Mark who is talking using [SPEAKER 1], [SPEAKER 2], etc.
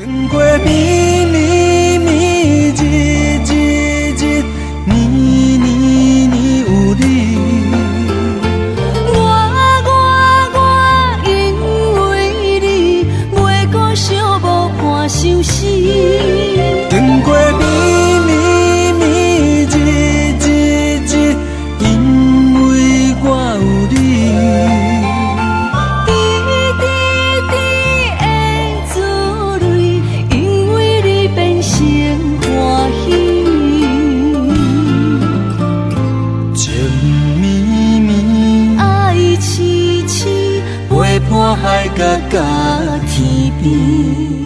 [SPEAKER 1] 过年年年日日日，年年年有你。
[SPEAKER 2] 我因为你，袂搁寂寞看相思。
[SPEAKER 1] 经过年年年日日日，因为我有你。伴海角甲天边。